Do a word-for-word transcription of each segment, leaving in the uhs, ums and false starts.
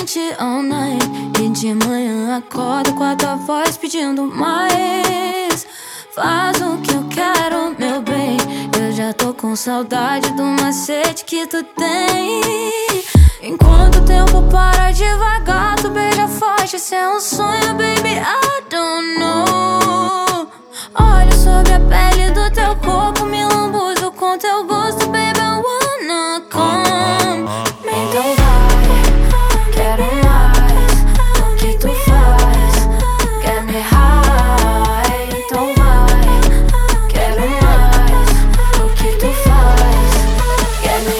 quente all night. E de manhã acordo com a tua voz pedindo mais. Faz o que eu quero, meu bem. Eu já tô com saudade do macete que tu tem. Enquanto o tempo para devagar, tu beija forte, isso é um sonho, baby, I don't know. Olho sobre a pele do teu corpo, me lambuzo com teu gosto, baby, I wanna come. Então vai, quero mais. O que tu faz, quer me high. Então vai, quero mais. O que tu faz, quer me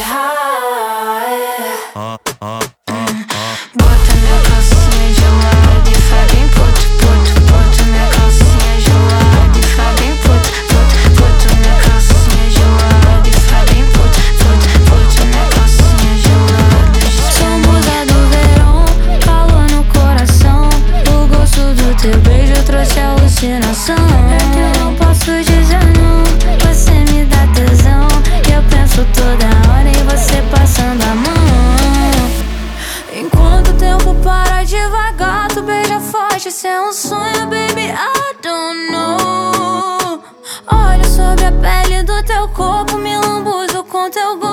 high. Bota minha calcinha gelada e faz bem puto, puto. Bota minha calcinha gelada e faz bem puto, puto. Bota minha calcinha gelada e faz bem puto, puto. Bota minha calcinha gelada. Sou musa do verão, calor no coração. O gosto do teu beijo trouxe alucinação. É que eu não posso dizer não, você me dá tesão. E eu penso toda hora em você passando a mão. Enquanto o tempo para devagar, tu beija forte, isso é um sonho, baby, I don't know. Olho sobre a pele do teu corpo, me lambuzo com teu gosto.